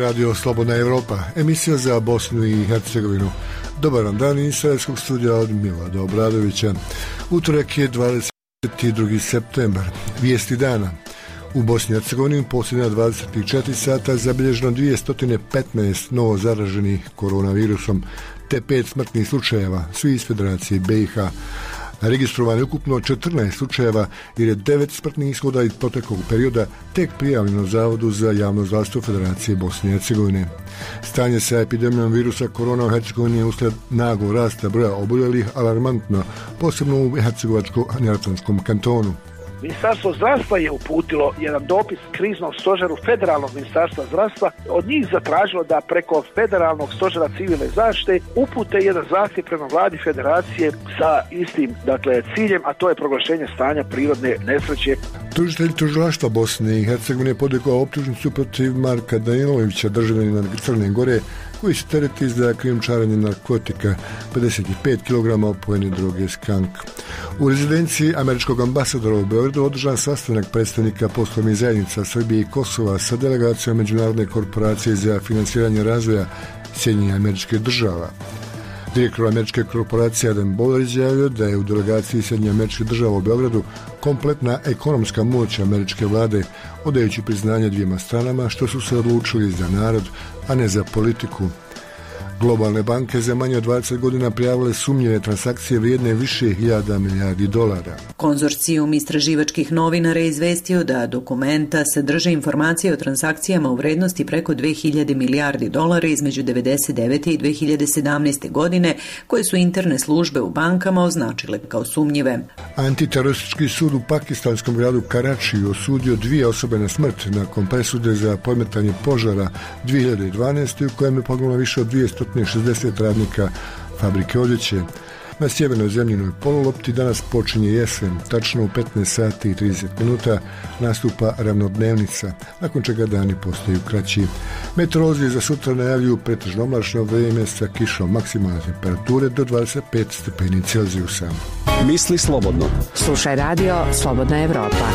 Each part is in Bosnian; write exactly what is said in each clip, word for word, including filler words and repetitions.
Radio Slobodna Evropa, emisija za Bosnu i Hercegovinu. Dobar vam dan iz Sarajevskog studija od Milada Obradovića. Utorak je dvadeset drugi septembar. Vijesti dana. U Bosni i Hercegovini posljednja dvadeset četiri sata zabilježeno dvjesto petnaest novo zaraženih koronavirusom, te pet smrtnih slučajeva, svi iz Federacije B i H. Registrovano je ukupno četrnaest slučajeva jer je devet smrtnih ishoda iz proteklog perioda tek prijavljeno Zavodu za javno zdravstvo Federacije Bosne i Hercegovine. Stanje sa epidemijom virusa korona u Hercegovini je uslijed naglog rasta broja oboljelih alarmantno, posebno u Hercegovačko-neretvanskom kantonu. Ministarstvo zdravstva je uputilo jedan dopis kriznom stožeru Federalnog ministarstva zdravstva. Od njih zatražilo da preko Federalnog stožera civilne zaštite upute jedan zahtjev prema vladi Federacije sa istim dakle, ciljem, a to je proglašenje stanja prirodne nesreće. Tužitelj tužilaštva Bosne i Hercegovine podigao optužnicu protiv Marka Danilovića, državljanina Crne Gore, koji se tereti za krijumčarenje narkotika, pedeset pet kilograma opojene droge skank. U rezidenciji američkog ambasadora u Beogradu održan sastanak predstavnika poslovnih zajednica Srbije i Kosova sa delegacijom Međunarodne korporacije za finansiranje razvoja Sjedinjenih Američkih Država. Direktor američke korporacije Adam Boller izjavio da je u delegaciji Sjedinjenih Američkih Država u Beogradu kompletna ekonomska moć američke vlade, odajući priznanje dvijema stranama što su se odlučili za narod, a ne za politiku. Globalne banke za manje od dvadeset godina prijavile sumnjive transakcije vrijedne više hiljada milijardi dolara. Konzorcijum istraživačkih novinara je izvestio da dokumenta sadrže informacije o transakcijama u vrednosti preko dve hiljade milijardi dolara između devedeset devete i dve hiljade sedamnaeste. godine, koje su interne službe u bankama označile kao sumnjive. Antiteroristički sud u pakistanskom gradu Karačiju osudio dvije osobe na smrt nakon presude za podmetanje požara dvije hiljade dvanaeste. u kojem je poginulo više od dvjesto šezdeset radnika fabrike odjeće. Na sjevernoj zemljinoj polulopti danas počinje jesen, tačno u petnaest sati i trideset minuta nastupa ravnodnevnica, nakon čega dani postaju kraći. Meteorolozi za sutra najavljuju pretežno oblačno vrijeme sa kišom maksimalne temperature do dvadeset pet stepeni Celzijusa. Misli slobodno. Slušaj radio Slobodna Evropa.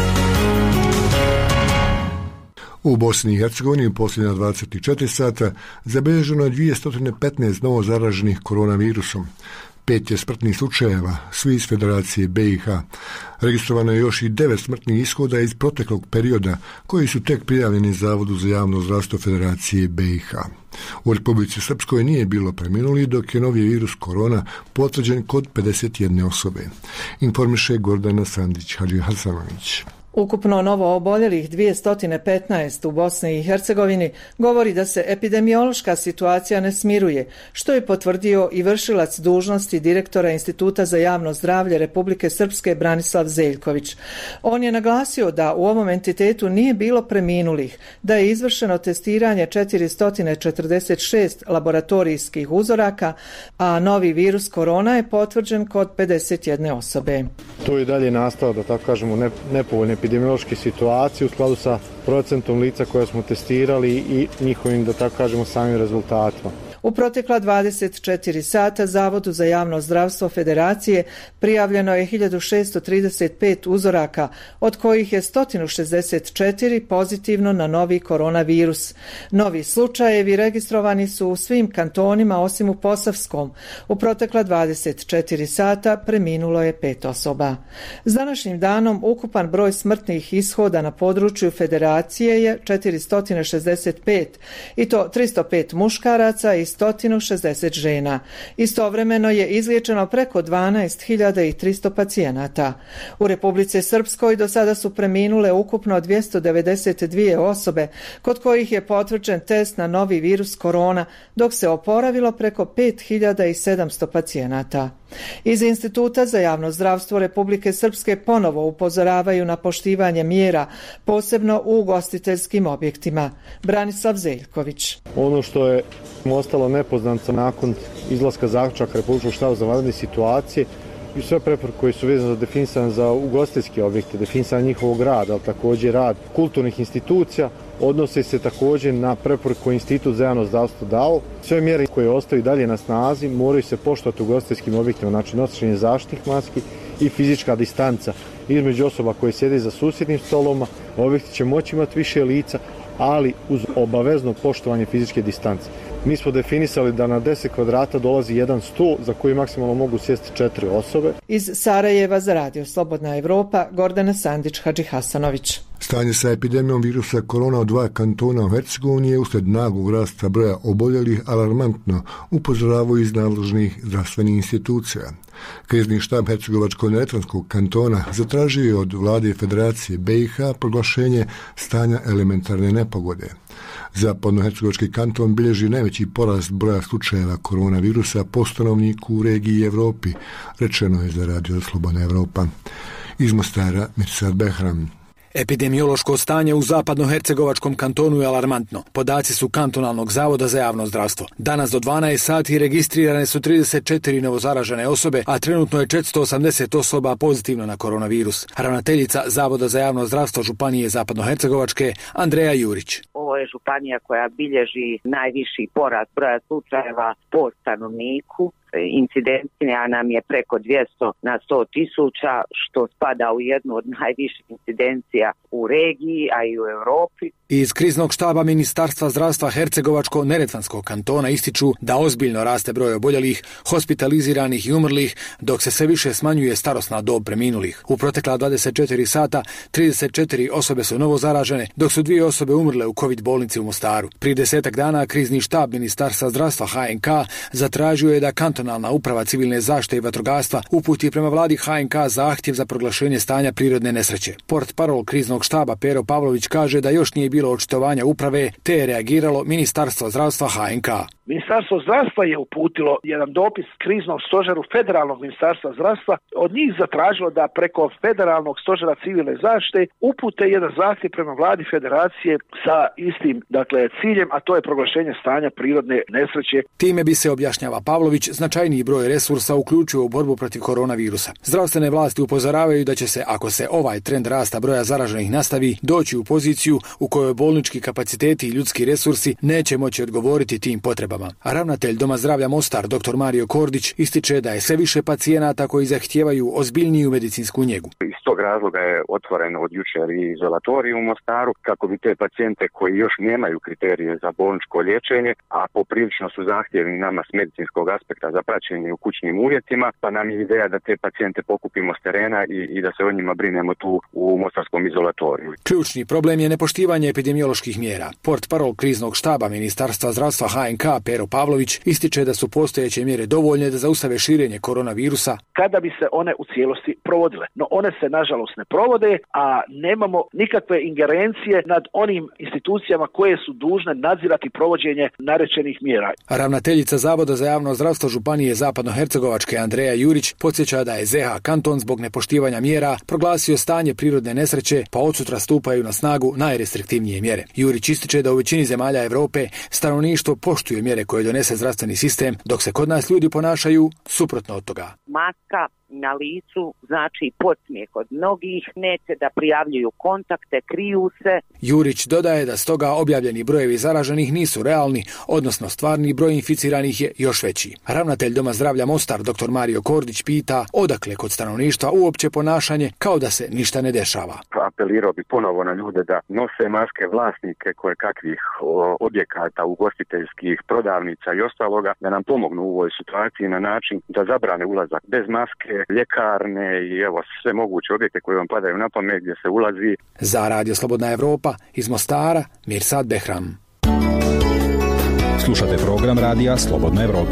U Bosni i Hercegovini u posljednja dvadeset četiri sata zabilježeno je dvjesto petnaest novo zaraženih koronavirusom. Pet je smrtnih slučajeva, svi iz Federacije B i H. Registrovano je još i devet smrtnih ishoda iz proteklog perioda, koji su tek prijavljeni Zavodu za javno zdravstvo Federacije B i H. U Republici Srpskoj nije bilo preminuli, dok je novi virus korona potvrđen kod pedeset jedne osobe. Informiše Gordana Sandić-Hadži-Hasanović. Ukupno novo oboljelih dvjesto petnaest u Bosni i Hercegovini govori da se epidemiološka situacija ne smiruje, što je potvrdio i vršilac dužnosti direktora Instituta za javno zdravlje Republike Srpske Branislav Zeljković. On je naglasio da u ovom entitetu nije bilo preminulih, da je izvršeno testiranje četiristo četrdeset šest laboratorijskih uzoraka, a novi virus korona je potvrđen kod pedeset jedne osobe. To je dalje nastao, da tako kažemo, nepovoljne epidemiološke situacije u skladu sa procentom lica koje smo testirali i njihovim, da tako kažemo, samim rezultatima. U protekla dvadeset četiri sata Zavodu za javno zdravstvo Federacije prijavljeno je hiljadu šessto trideset pet uzoraka, od kojih je sto šezdeset četiri pozitivno na novi koronavirus. Novi slučajevi registrovani su u svim kantonima osim u Posavskom. U protekla dvadeset četiri sata preminulo je pet osoba. S današnjim danom ukupan broj smrtnih ishoda na području Federacije je četiristo šezdeset pet, i to tristo pet muškaraca i sto šezdeset žena. Istovremeno je izliječeno preko dvanaest hiljada tristo pacijenata. U Republici Srpskoj do sada su preminule ukupno dvjesto devedeset dvije osobe, kod kojih je potvrđen test na novi virus korona, dok se oporavilo preko pet hiljada sedamsto pacijenata. Iz Instituta za javno zdravstvo Republike Srpske ponovo upozoravaju na poštivanje mjera, posebno u ugostiteljskim objektima. Branislav Zeljković. Ono što je ostalo nepoznanica nakon izlaska zaključaka Republičkog štaba za vanredne situacije i sve preporuke koje su vezane za definisane za ugostiteljske objekte, definisanje njihovog rada, ali također rad kulturnih institucija, odnose se također na preporuke koje Institut za javno zdravstvo dao. Sve mjere koje ostaju dalje na snazi moraju se poštovati u ugostiteljskim objektima, znači nošenje zaštitnih maski i fizička distanca između osoba koje sjede za susjednim stoloma. Objekti će moći imati više lica, ali uz obavezno poštovanje fizičke distance. Mi smo definisali da na deset kvadrata dolazi jedan stol za koji maksimalno mogu sjesti četiri osobe. Iz Sarajeva za radio Slobodna Evropa, Gordana Sandić-Hadžihasanović. Stanje sa epidemijom virusa korona u dva kantona u Hercegovini je uslijed naglog rasta broja oboljelih alarmantno, upozoravaju iz nadležnih zdravstvenih institucija. Krizni štab Hercegovačko-neretvanskog kantona zatražio je od vlade Federacije B i H proglašenje stanja elementarne nepogode. Zapadnohercegovački kanton bilježi najveći porast broja slučajeva koronavirusa po stanovniku u regiji i Evropi, rečeno je za radio Slobodna Evropa. Iz Mostara, Mirsad Behram. Epidemiološko stanje u zapadnohercegovačkom kantonu je alarmantno. Podaci su kantonalnog zavoda za javno zdravstvo. Danas do dvanaest sati registrirane su trideset četiri novozaražene osobe, a trenutno je četiristo osamdeset osoba pozitivno na koronavirus. Ravnateljica Zavoda za javno zdravstvo Županije zapadnohercegovačke Andreja Jurić. Ovo je županija koja bilježi najviši porast broja slučajeva po stanovniku. Incidencija nam je preko dvjesto na sto tisuća, što spada u jednu od najviših incidencija u regiji, a i u Europi. Iz kriznog štaba Ministarstva zdravstva Hercegovačko-neretvanskog kantona ističu da ozbiljno raste broj oboljelih, hospitaliziranih i umrlih, dok se sve više smanjuje starosna dob preminulih. U protekla dvadeset četiri sata trideset četiri osobe su novo zaražene, dok su dvije osobe umrle u COVID bolnici u Mostaru. Prije desetak dana krizni štab Ministarstva zdravstva H N K zatražio je da kantonalna uprava civilne zaštite i vatrogastva uputi prema vladi H N K zahtjev za proglašenje stanja prirodne nesreće. Portparol kriznog štaba Pero Pavlović kaže da još nije bilo očitovanja uprave, te je reagiralo Ministarstvo zdravstva H N K. Ministarstvo zdravstva je uputilo jedan dopis kriznom stožeru Federalnog ministarstva zdravstva. Od njih zatražilo da preko Federalnog stožera civilne zaštite upute jedan zahtjev prema vladi Federacije sa istim, dakle, ciljem, a to je proglašenje stanja prirodne nesreće. Time bi se, objašnjava Pavlović, značajniji broj resursa uključio u borbu protiv koronavirusa. Zdravstvene vlasti upozoravaju da će se, ako se ovaj trend rasta broja zaraženih nastavi, doći u poziciju u kojoj bolnički kapaciteti i ljudski resursi neće moći odgovoriti tim potrebama. A ravnatelj Doma zdravlja Mostar, dr Mario Kordić, ističe da je sve više pacijenata koji zahtijevaju ozbiljniju medicinsku njegu. Iz tog razloga je otvoren od jučer i izolatorij u Mostaru, kako bi te pacijente koji još nemaju kriterije za bolničko liječenje, a poprilično su zahtjevni nama s medicinskog aspekta za praćenje u kućnim uvjetima, pa nam je ideja da te pacijente pokupimo s terena i, i da se o njima brinemo tu u Mostarskom izolatoriju. Ključni problem je nepoštivanje epidemioloških mjera. Portparol kriznog štaba Ministarstva zdravstva H N K Pero Pavlović ističe da su postojeće mjere dovoljne da zaustave širenje koronavirusa kada bi se one u cijelosti provodile. No one se nažalost ne provode, a nemamo nikakve ingerencije nad onim institucijama koje su dužne nadzirati provođenje narečenih mjera. Ravnateljica Zavoda za javno zdravstvo Županije zapadnohercegovačke Andreja Jurić podsjeća da je Z H kanton zbog nepoštivanja mjera proglasio stanje prirodne nesreće, pa od sutra stupaju na snagu najrestriktivnije mjere. Jurić ističe da u većini zemalja Europe stanovništvo poštuje mjere koje donese zdravstveni sistem, dok se kod nas ljudi ponašaju suprotno od toga. Maska na licu znači podsmijeh od mnogih, neće da prijavljuju kontakte, kriju se. Jurić dodaje da stoga objavljeni brojevi zaraženih nisu realni, odnosno stvarni broj inficiranih je još veći. Ravnatelj Doma zdravlja Mostar, dr Mario Kordić, pita odakle kod stanovništva uopće ponašanje kao da se ništa ne dešava. Apelirao bi ponovo na ljude da nose maske, vlasnike koje kakvih objekata, ugostiteljskih, prodavnica i ostaloga, da nam pomognu u ovoj situaciji na način da zabrane ulazak bez maske, ljekarne i evo sve moguće objekte koje vam padaju na pamet gdje se ulazi. Za Radio Slobodna Evropa iz Mostara, Mirsad Behram. Slušate program Radija Slobodna Evropa.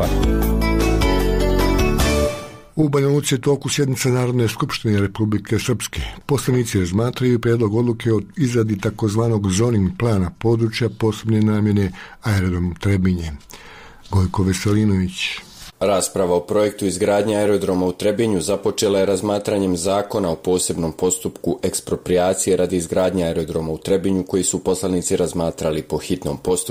U Banja Luci je toku sjednica Narodne skupštine Republike Srpske. Poslanici razmatraju prijedlog odluke o izradi takozvanog zoning plana područja posebne namjene aerodrom Trebinje. Gojko Veselinović. Rasprava o projektu izgradnje aerodroma u Trebinju započela je razmatranjem zakona o posebnom postupku eksproprijacije radi izgradnje aerodroma u Trebinju koji su poslanici razmatrali po hitnom postupku,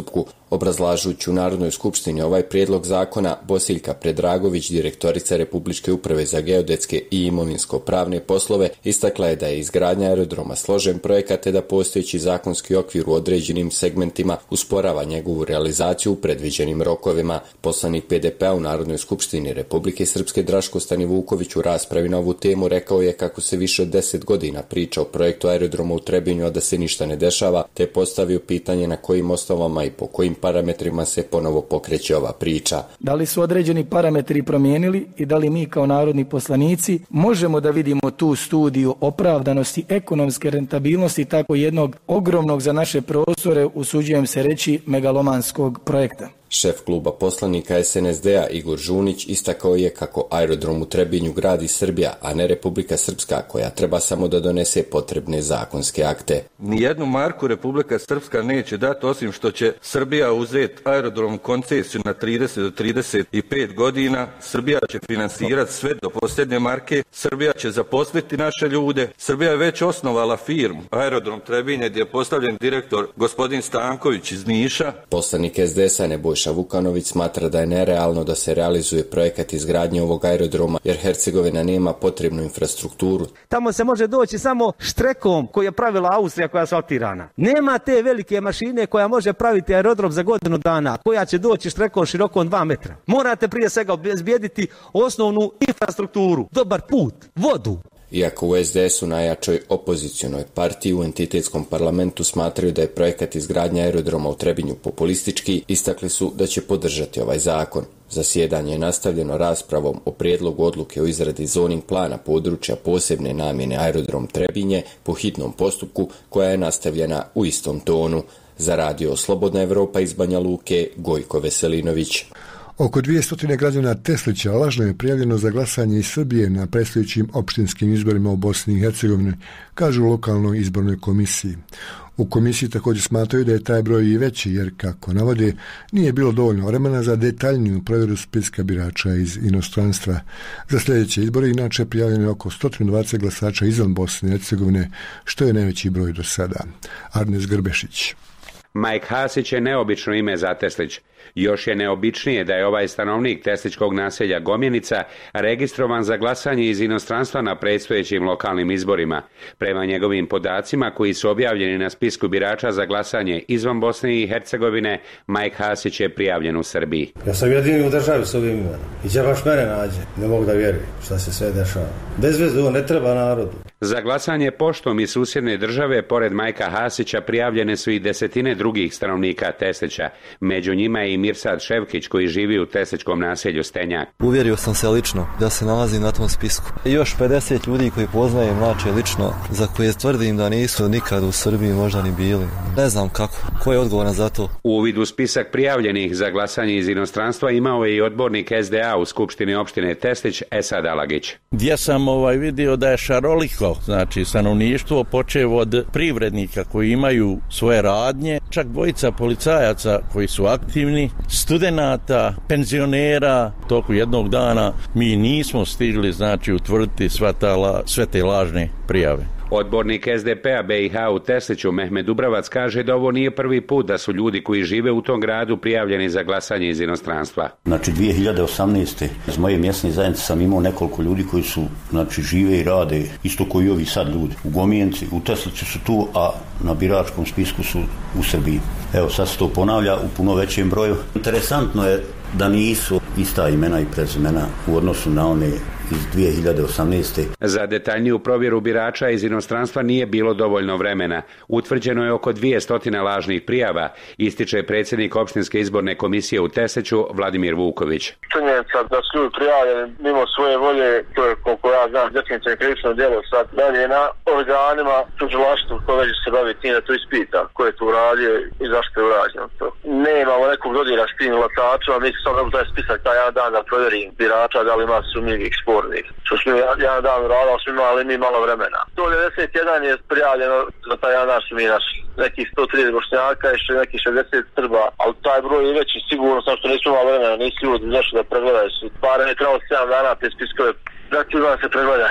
Obrazlažući u Narodnoj skupštini ovaj prijedlog zakona, Bosiljka Predragović, direktorica Republičke uprave za geodetske i imovinsko-pravne poslove, istakla je da je izgradnja aerodroma složen projekat te da postojeći zakonski okvir u određenim segmentima usporava njegovu realizaciju u predviđenim rokovima. Poslanik P D P-a u Narodnoj skupštini Republike Srpske Draško Stanivuković u raspravi na ovu temu rekao je kako se više od deset godina priča o projektu aerodroma u Trebinju, a da se ništa ne dešava, te postavio pitanje na kojim osnovama i po kojim parametrima se ponovo pokreće ova priča. Da li su određeni parametri promijenili i da li mi kao narodni poslanici možemo da vidimo tu studiju opravdanosti ekonomske rentabilnosti tako jednog ogromnog za naše prostore, usuđujem se reći, megalomanskog projekta. Šef kluba poslanika S N S D-a Igor Žunić istakao je kako aerodrom u Trebinju gradi Srbija, a ne Republika Srpska, koja treba samo da donese potrebne zakonske akte. Nijednu marku Republika Srpska neće dati, osim što će Srbija uzeti aerodrom koncesiju na trideset do trideset pet godina. Srbija će finansirati sve do posljednje marke. Srbija će zaposliti naše ljude. Srbija je već osnovala firmu Aerodrom Trebinje, gdje je postavljen direktor gospodin Stanković iz Niša. Poslanik S D S-a Nebojša Vukanović smatra da je nerealno da se realizuje projekat izgradnje ovog aerodroma, jer Hercegovina nema potrebnu infrastrukturu. Tamo se može doći samo štrekom koji je pravila Austrija, koja je asfaltirana. Nema te velike mašine koja može praviti aerodrom za godinu dana, koja će doći štrekom širokom dva metra. Morate prije svega obezbijediti osnovnu infrastrukturu, dobar put, vodu. Iako u S D S-u, najjačoj opozicionoj partiji u entitetskom parlamentu, smatraju da je projekat izgradnja aerodroma u Trebinju populistički, istakli su da će podržati ovaj zakon. Zasjedanje je nastavljeno raspravom o prijedlogu odluke o izradi zoning plana područja posebne namjene aerodrom Trebinje po hitnom postupku, koja je nastavljena u istom tonu. Za radio Slobodna Evropa iz Banja Luke, Gojko Veselinović. Oko dvjesto građana Teslića lažno je prijavljeno za glasanje iz Srbije na predstojećim opštinskim izborima u Bosni i Hercegovini, kažu u lokalnoj izbornoj komisiji. U komisiji također smatraju da je taj broj i veći, jer, kako navode, nije bilo dovoljno vremena za detaljniju provjeru spiska birača iz inostranstva. Za sljedeće izbore inače prijavljeno je oko sto dvadeset glasača izvan Bosne i Hercegovine, što je najveći broj do sada. Arnes Grbešić. Mike Hasić je neobično ime za Teslić. Još je neobičnije da je ovaj stanovnik tesličkog naselja Gomjenica registrovan za glasanje iz inostranstva na predstojećim lokalnim izborima. Prema njegovim podacima, koji su objavljeni na spisku birača za glasanje izvan Bosne i Hercegovine, Mike Hasić je prijavljen u Srbiji. Ja sam jedini u državi s ovim imenom. I će baš mene nađe. Ne mogu da vjerujem šta se sve dešava. Bez veze, ovo ne treba narodu. Za glasanje poštom iz susjedne države, pored Majka Hasića, prijavljene su i desetine drugih stanovnika Teslića. Među njima je i Mirsad Ševkić, koji živi u tesličkom naselju Stenjak. Uvjerio sam se lično da se nalazim na tom spisku. I još pedeset ljudi koji poznajem mlače lično, za koje tvrdim da nisu nikad u Srbiji možda ni bili. Ne znam kako. Ko je odgovoran za to? Uvid u spisak prijavljenih za glasanje iz inostranstva imao je i odbornik S D A u Skupštini opštine Teslić, Esad Alagić. Gdje sam ovaj vidio da je šaroliko, znači stanovništvo, počev od privrednika koji imaju svoje radnje, čak dvojica policajaca koji su aktivni, studenata, penzionera. Toku jednog dana mi nismo stigli, znači, utvrditi sva ta, sve te lažne prijave. Odbornik S D P-a B i H u Tesliću Mehmed Dubravac kaže da ovo nije prvi put da su ljudi koji žive u tom gradu prijavljeni za glasanje iz inostranstva. Znači dvije hiljade osamnaeste. iz moje mjesne zajednice sam imao nekoliko ljudi koji su, znači, žive i rade isto koji ovi sad ljudi. U Gomijenci, u Tesliću su tu, a na biračkom spisku su u Srbiji. Evo, sad se to ponavlja u puno većem broju. Interesantno je da nisu ista imena i prezimena u odnosu na one iz dvije hiljade osamnaeste. Za detaljniju provjeru birača iz inostranstva nije bilo dovoljno vremena. Utvrđeno je oko dvjesto lažnih prijava, ističe predsjednik opštinske izborne komisije u Tesliću Vladimir Vuković. Činjenica da su ljudi prijavljeni mimo svoje volje, to je, koliko ja znam, definitivno krivično djelo. Sad dalje na organima tužilaštvu koje već se bavi tim da to ispita ko je to uradio i zašto je urađeno to. Nemamo nekog dodira s tim glasačima, mi se sad taj spisak taj jedan dan da provjerim birača da li ima sumnjivih spornih. Što smo jedan dan uradili, smo imali mi malo vremena. sto devedeset jedan je prijavljeno za taj jedan dan, su mi naši nekih sto trideset bošnjaka i nekih šezdeset Srba, ali taj broj je veći, sigurno sam što nismo imali vremena, nisu ljudi zašto da pregledaju. Barem je trebalo sedam dana te spiskove da ću da se pregledaju.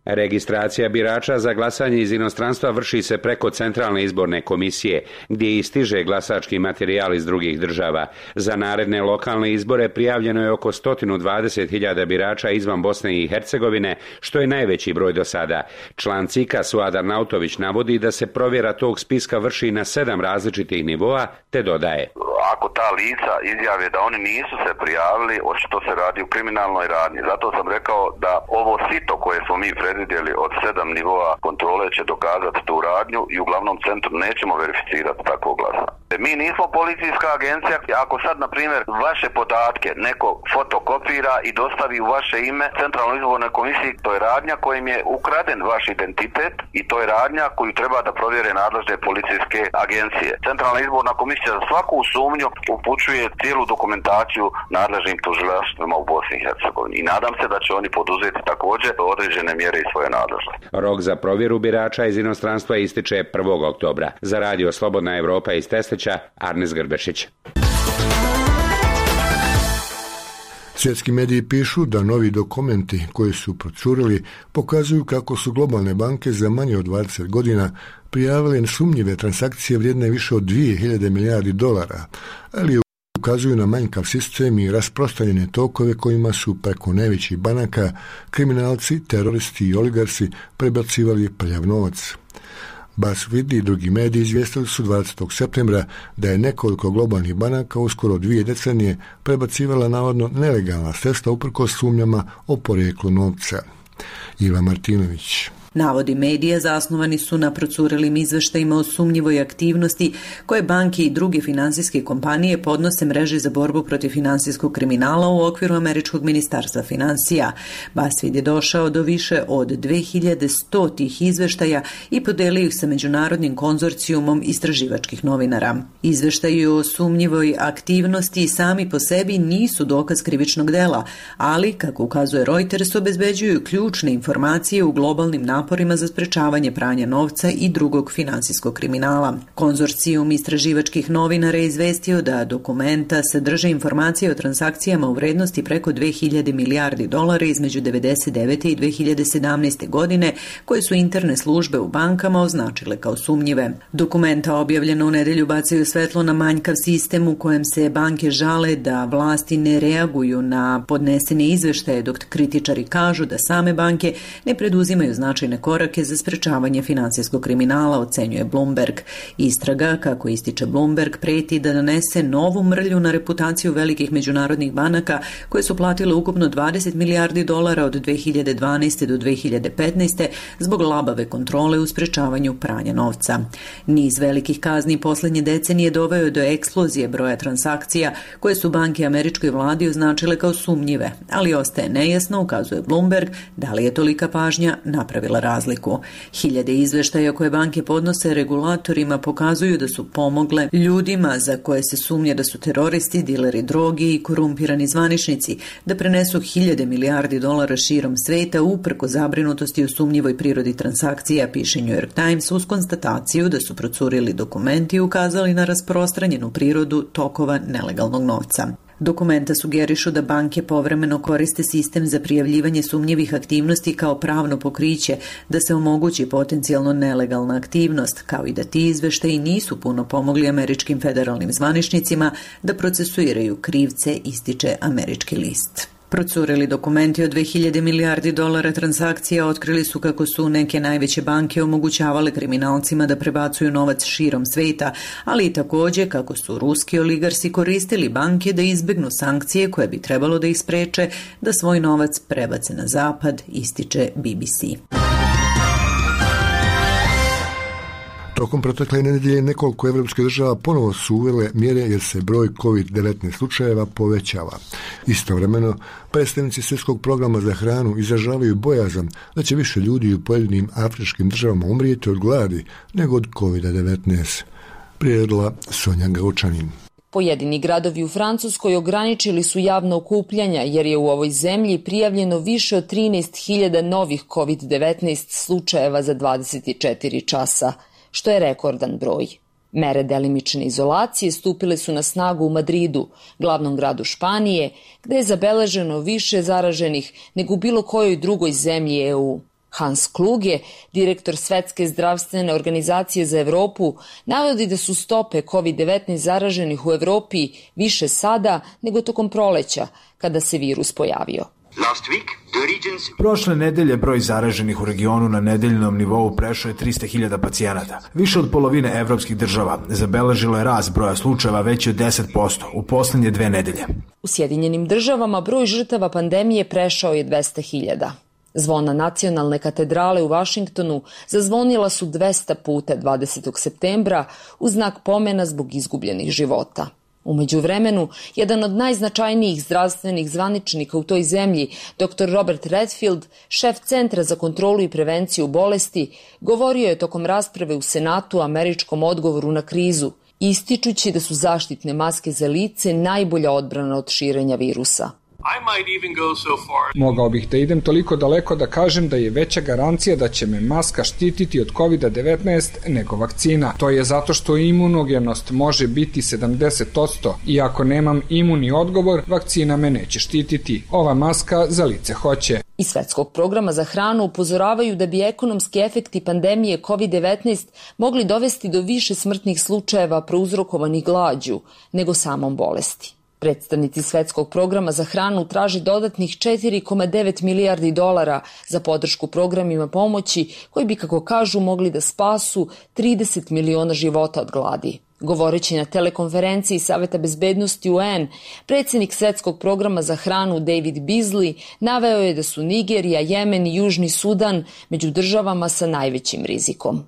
Registracija birača za glasanje iz inostranstva vrši se preko Centralne izborne komisije, gdje i stiže glasački materijal iz drugih država. Za naredne lokalne izbore prijavljeno je oko sto dvadeset hiljada birača izvan Bosne i Hercegovine, što je najveći broj do sada. Član C I K-a Suadar Nautović navodi da se provjera tog spiska vrši na sedam različitih nivoa, te dodaje: ako ta lica izjave da oni nisu se prijavili, očito se radi u kriminalnoj radnji. Zato sam rekao da ovo sito koje smo mi predvidjeli od sedam nivoa kontrole će dokazati tu radnju i u glavnom centru nećemo verificirati tako glasa. Mi nismo policijska agencija. Ako sad, na primjer, vaše podatke neko fotokopira i dostavi u vaše ime Centralnoj izbornoj komisiji, to je radnja kojim je ukraden vaš identitet i to je radnja koju treba da provjere nadležne policijske agencije. Centralna izborna komisija za svaku sumnju upućuje cijelu dokumentaciju nadležnim tužilaštvima u Bosni i Hercegovini i nadam se da će oni poduzeti također određene mjere iz svoje nadležnosti. Rok za provjeru birača iz inostranstva ističe prvog oktobra. Za radio Slobodna Evropa iz Teslića, Arnes Grbešić. Svjetski mediji pišu da novi dokumenti koji su procurili pokazuju kako su globalne banke za manje od dvadeset godina prijavile sumnjive transakcije vrijedne više od dvije hiljade milijardi dolara, ali ukazuju na manjkav sistem i rasprostranjene tokove kojima su preko najvećih banaka kriminalci, teroristi i oligarsi prebacivali prljav novac. BuzzFeed i drugi mediji izvijestili su dvadesetog septembra da je nekoliko globalnih banaka uskoro dvije decenije prebacivala navodno nelegalna sredstva uprkos sumnjama o porijeklu novca. Iva Martinović. Navodi medija zasnovani su na procurelim izveštajima o sumnjivoj aktivnosti koje banke i druge finansijske kompanije podnose mreži za borbu protiv finansijskog kriminala u okviru Američkog ministarstva finansija. BuzzFeed je došao do više od dve hiljade sto tih izveštaja i podelio ih sa međunarodnim konzorcijumom istraživačkih novinara. Izveštaji o sumnjivoj aktivnosti sami po sebi nisu dokaz krivičnog dela, ali, kako ukazuje Reuters, obezbeđuju ključne informacije u globalnim naporima za sprečavanje pranja novca i drugog finansijskog kriminala. Konzorcijum istraživačkih novinara je izvestio da dokumenta sadrže informacije o transakcijama u vrednosti preko dve hiljade milijardi dolara između devedeset devete i dve hiljade sedamnaeste. godine, koje su interne službe u bankama označile kao sumnjive. Dokumenta objavljena u nedelju bacaju svetlo na manjkav sistem u kojem se banke žale da vlasti ne reaguju na podnesene izveštaje, dok kritičari kažu da same banke ne preduzimaju značajne korake za sprečavanje finansijskog kriminala, ocenjuje Bloomberg. Istraga, kako ističe Bloomberg, preti da donese novu mrlju na reputaciju velikih međunarodnih banaka koje su platile ukupno dvadeset milijardi dolara od dve hiljade dvanaeste. do dve hiljade petnaeste. zbog labave kontrole u sprečavanju pranja novca. Niz velikih kazni poslednje decenije doveo do eksplozije broja transakcija koje su banke američkoj vladi označile kao sumnjive, ali ostaje nejasno, ukazuje Bloomberg, da li je tolika pažnja napravila razliku. Hiljade izveštaja koje banke podnose regulatorima pokazuju da su pomogle ljudima za koje se sumnja da su teroristi, dileri droge i korumpirani zvaničnici da prenesu hiljade milijardi dolara širom sveta uprko zabrinutosti o sumnjivoj prirodi transakcija, piše New York Times, uz konstataciju da su procurili dokumenti i ukazali na rasprostranjenu prirodu tokova nelegalnog novca. Dokumenta sugerišu da banke povremeno koriste sistem za prijavljivanje sumnjivih aktivnosti kao pravno pokriće da se omogući potencijalno nelegalna aktivnost, kao i da ti izveštaji nisu puno pomogli američkim federalnim zvaničnicima da procesuiraju krivce, ističe američki list. Procurili dokumenti od dve hiljade milijardi dolara transakcija otkrili su kako su neke najveće banke omogućavale kriminalcima da prebacuju novac širom sveta, ali i također kako su ruski oligarsi koristili banke da izbegnu sankcije koje bi trebalo da ih spreče da svoj novac prebace na zapad, ističe B B C. Tokom protekle nedelje nekoliko evropskih država ponovo su uvele mjere jer se broj kovid devetnaest slučajeva povećava. Istovremeno, predstavnici svjetskog programa za hranu izražavaju bojazan da će više ljudi u pojedinim afričkim državama umrijeti od gladi nego od kovid devetnaest. Priredila Sonja Gaučanin. Pojedini gradovi u Francuskoj ograničili su javna okupljanja jer je u ovoj zemlji prijavljeno više od trinaest hiljada novih kovid devetnaest slučajeva za dvadeset četiri časa, što je rekordan broj. Mere delimične izolacije stupile su na snagu u Madridu, glavnom gradu Španije, gde je zabeleženo više zaraženih nego u bilo kojoj drugoj zemlji E U. Hans Kluge, direktor Svetske zdravstvene organizacije za Evropu, navodi da su stope kovid devetnaest zaraženih u Evropi više sada nego tokom proleća, kada se virus pojavio. Prošle nedelje broj zaraženih u regionu na nedeljnom nivou prešao je trista hiljada pacijenata. Više od polovine evropskih država zabeležilo je rast broja slučajeva veći od deset posto u poslednje dve nedelje. U Sjedinjenim državama broj žrtava pandemije prešao je dvesta hiljada. Zvona nacionalne katedrale u Vašingtonu zazvonila su dvesta puta dvadesetog septembra u znak pomena zbog izgubljenih života. U međuvremenu, jedan od najznačajnijih zdravstvenih zvaničnika u toj zemlji, doktor Robert Redfield, šef Centra za kontrolu i prevenciju bolesti, govorio je tokom rasprave u Senatu o američkom odgovoru na krizu, ističući da su zaštitne maske za lice najbolja odbrana od širenja virusa. Mogao bih da idem toliko daleko da kažem da je veća garancija da će me maska štititi od kovid devetnaest nego vakcina. To je zato što imunogenost može biti sedamdeset posto i ako nemam imuni odgovor, vakcina me neće štititi. Ova maska za lice hoće. Iz Svetskog programa za hranu upozoravaju da bi ekonomski efekti pandemije kovid devetnaest mogli dovesti do više smrtnih slučajeva prouzrokovanih glađu nego samom bolesti. Predstavnici Svetskog programa za hranu traže dodatnih četiri zarez devet milijardi dolara za podršku programima pomoći koji bi, kako kažu, mogli da spasu trideset miliona života od gladi. Govoreći na telekonferenciji Saveta bezbednosti U N, predsjednik Svetskog programa za hranu David Beasley naveo je da su Nigerija, Jemen i Južni Sudan među državama sa najvećim rizikom.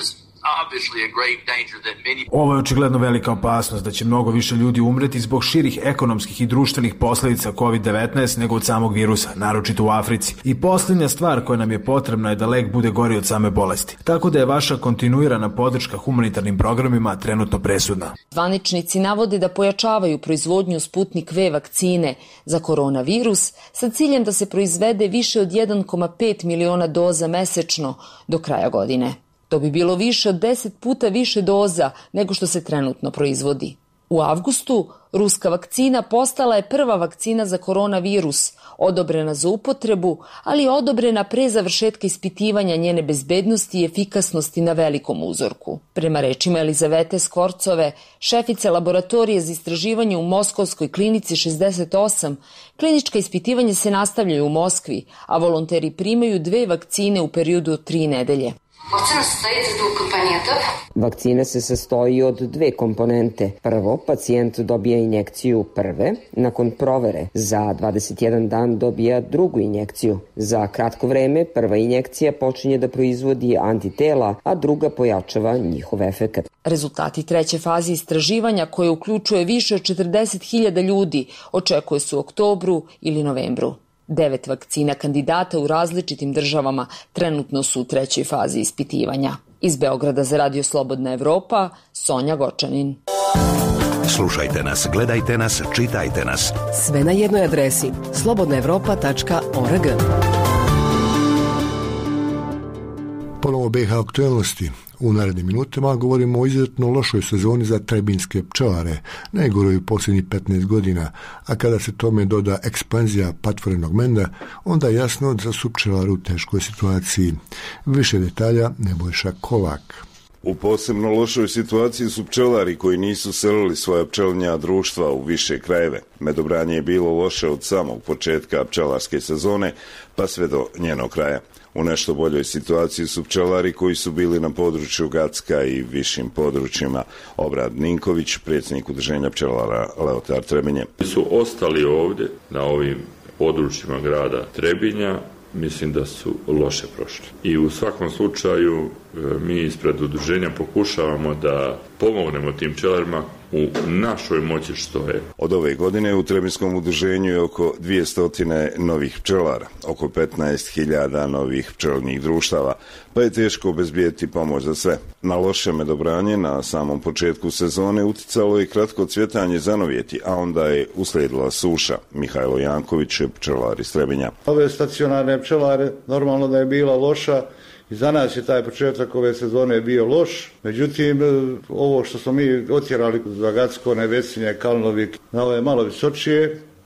Ovo je očigledno velika opasnost da će mnogo više ljudi umreti zbog širih ekonomskih i društvenih posledica kovid devetnaest nego od samog virusa, naročito u Africi. I posljednja stvar koja nam je potrebna je da lek bude gori od same bolesti. Tako da je vaša kontinuirana podrška humanitarnim programima trenutno presudna. Zvaničnici navode da pojačavaju proizvodnju Sputnik V vakcine za koronavirus sa ciljem da se proizvede više od jedan zarez pet miliona doza mesečno do kraja godine. To bi bilo više od deset puta više doza nego što se trenutno proizvodi. U avgustu ruska vakcina postala je prva vakcina za koronavirus, odobrena za upotrebu, ali je odobrena pre završetka ispitivanja njene bezbednosti i efikasnosti na velikom uzorku. Prema rečima Elizavete Skvorcove, šefice laboratorije za istraživanje u Moskovskoj klinici šezdeset osam, klinička ispitivanja se nastavljaju u Moskvi, a volonteri primaju dve vakcine u periodu od tri nedelje. Vakcina se sastoji od dve komponente. Prvo, pacijent dobija injekciju prve, nakon provere za dvadeset jedan dan dobija drugu injekciju. Za kratko vreme prva injekcija počinje da proizvodi antitela, a druga pojačava njihov efekat. Rezultati treće faze istraživanja, koje uključuje više od četrdeset hiljada ljudi, očekuje se u oktobru ili novembru. Devet vakcina kandidata u različitim državama trenutno su u trećoj fazi ispitivanja. Iz Beograda za Radio Slobodna Evropa, Sonja Gočanin. Slušajte nas, gledajte nas, čitajte nas. Sve na jednoj adresi slobodna evropa tačka org. Ponovo B H aktuelnosti. U narednim minutama govorimo o izuzetno lošoj sezoni za trebinjske pčelare, najgoroj u posljednjih petnaest godina, a kada se tome doda ekspanzija patvorenog menda, onda je jasno da su pčelari u teškoj situaciji. Više detalja Nebojša Kolak. U posebno lošoj situaciji su pčelari koji nisu selili svoja pčelinja društva u više krajeve. Medobranje je bilo loše od samog početka pčelarske sezone pa sve do njenog kraja. U nešto boljoj situaciji su pčelari koji su bili na području Gacka i višim područjima. Obrad Ninković, predsjednik udruženja pčelara Leotar Trebinje. Su ostali ovdje na ovim područjima grada Trebinja, mislim da su loše prošli. I u svakom slučaju mi ispred udruženja pokušavamo da pomognemo tim pčelarima u našoj moći što je. Od ove godine u Trebinskom udruženju je oko dvjesto novih pčelara, oko petnaest hiljada novih pčelnih društava, pa je teško obezbijeti pomoć za sve. Na loše medobranje na samom početku sezone uticalo je kratko cvjetanje zanovjeti, a onda je uslijedila suša. Mihajlo Janković je pčelar iz Trebinja. Ove stacionarne pčelare normalno da je bila loša. I za nas je taj početak ove sezone bio loš, međutim ovo što smo mi otjerali za Gacko, Nevesinje, Kalnovik, na ove malo visočije,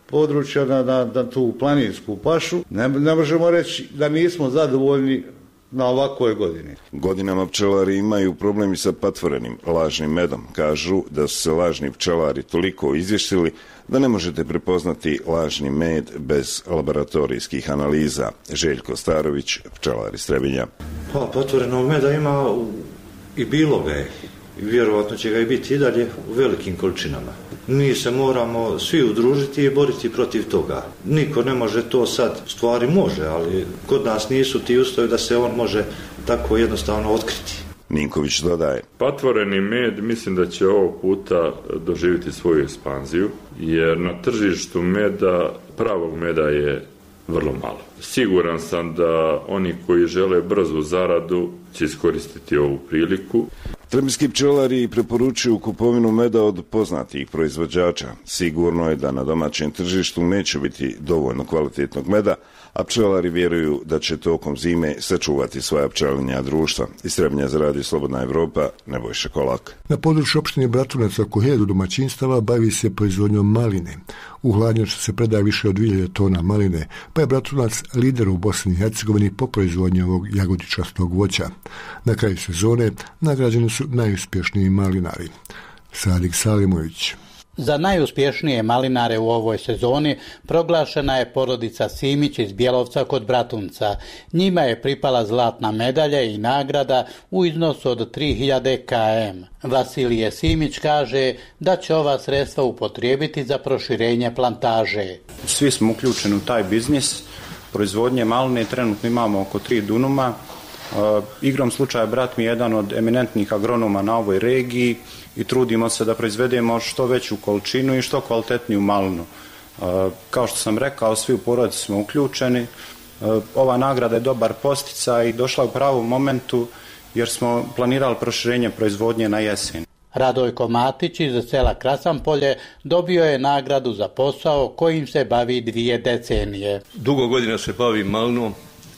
područja na, na, na tu planinsku pašu. Ne, ne možemo reći da nismo zadovoljni na ovakvoj godini. Godinama pčelari imaju problemi sa patvorenim lažnim medom. Kažu da su se lažni pčelari toliko izvještili da ne možete prepoznati lažni med bez laboratorijskih analiza. Željko Starović, pčelar iz Trebinja. Pa, patvorenog meda ima u, i bilo ga je. I vjerovatno će ga i biti i dalje u velikim količinama. Mi se moramo svi udružiti i boriti protiv toga. Niko ne može to sad, stvari može, ali kod nas nisu ti uslovi da se on može tako jednostavno otkriti. Ninković dodaje. Patvoreni med mislim da će ovog puta doživjeti svoju ekspanziju, jer na tržištu meda, pravog meda je vrlo malo. Siguran sam da oni koji žele brzu zaradu će iskoristiti ovu priliku. Trebinski pčelari preporučuju kupovinu meda od poznatih proizvođača. Sigurno je da na domaćem tržištu neće biti dovoljno kvalitetnog meda, a pčelari vjeruju da će tokom zime sačuvati svoja pčelinja društva. Iz Trebinja za radio Slobodna Evropa, Nebojša Kolak. Na području opštine Bratunac oko hiljadu domaćinstava bavi se proizvodnjom maline. U hladnjaču se predaje više od dvije hiljade tona maline, pa je Bratunac lider u Bosni i Hercegovini po proizvodnji ovog jagodičastog voća. Na kraju sezone nagrađeni su najuspješniji malinari. Sadik Salimović. Za najuspješnije malinare u ovoj sezoni proglašena je porodica Simić iz Bjelovca kod Bratunca. Njima je pripala zlatna medalja i nagrada u iznosu od tri hiljade kilograma. Vasilije Simić kaže da će ova sredstva upotrijebiti za proširenje plantaže. Svi smo uključeni u taj biznis. Proizvodnje maline trenutno imamo oko tri dunuma. Uh, igrom slučaja brat mi je jedan od eminentnih agronoma na ovoj regiji i trudimo se da proizvedemo što veću količinu i što kvalitetniju malinu. Uh, kao što sam rekao, svi u porodici smo uključeni. Uh, ova nagrada je dobar posticaj i došla u pravom momentu jer smo planirali proširenje proizvodnje na jesen. Radojko Matić iz sela Krasanpolje dobio je nagradu za posao kojim se bavi dvije decenije. Dugo godina se bavim malinom.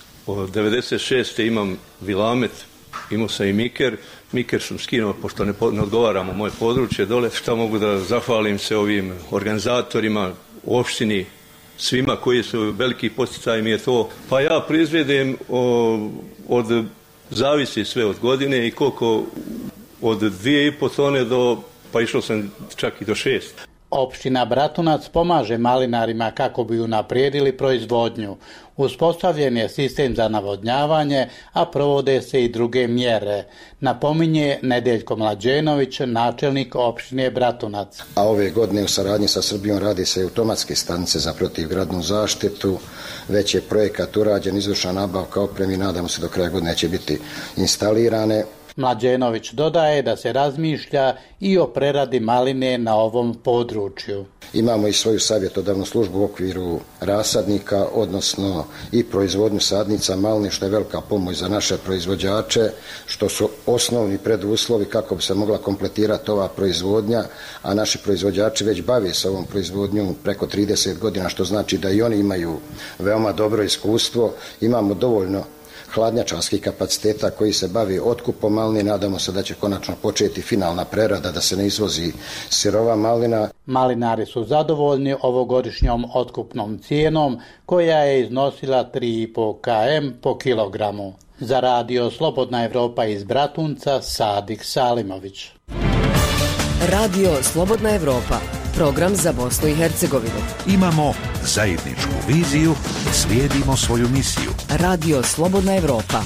Od devedeset šeste imam vilamet, imao sam i miker. Miker sam skinuo, pošto ne, ne odgovaramo moje područje dole. Šta mogu da zahvalim se ovim organizatorima, opštini, svima koji su veliki podsticaj mi je to. Pa ja proizvedem o, od, zavisi sve od godine i koliko od dvije i po tone do, pa išao sam čak i do šest. Opština Bratunac pomaže malinarima kako bi unaprijedili proizvodnju. Uspostavljen je sistem za navodnjavanje, a provode se i druge mjere. Napominje Nedeljko Mlađenović, načelnik opštine Bratunac. A ove godine u saradnji sa Srbijom radi se i automatske stanice za protivgradnu zaštitu. Već je projekat urađen, izvršena nabavka opreme i nadamo se do kraja godine će biti instalirane. Mlađenović dodaje da se razmišlja i o preradi maline na ovom području. Imamo i svoju savjetodavnu službu u okviru rasadnika, odnosno i proizvodnju sadnica maline, što je velika pomoć za naše proizvođače, što su osnovni preduslovi kako bi se mogla kompletirati ova proizvodnja, a naši proizvođači već bave se ovom proizvodnjom preko trideset godina, što znači da i oni imaju veoma dobro iskustvo. Imamo dovoljno hladnjačarskih kapaciteta koji se bavi otkupom maline. Nadamo se da će konačno početi finalna prerada, da se ne izvozi sirova malina. Malinari su zadovoljni ovogodišnjom otkupnom cijenom koja je iznosila tri i po kilograma po kilogramu. Za radio Slobodna Evropa iz Bratunca, Sadik Salimović. Radio Slobodna Evropa, program za Bosnu i Hercegovinu. Imamo zajedničku viziju i slijedimo svoju misiju. Radio Slobodna Evropa.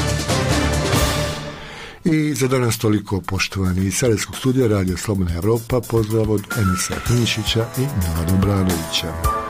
I za danas toliko, poštovani iz Sarajevskog studija Radio Slobodna Evropa. Pozdrav od Enisa Tinišića i Milana Obranovića.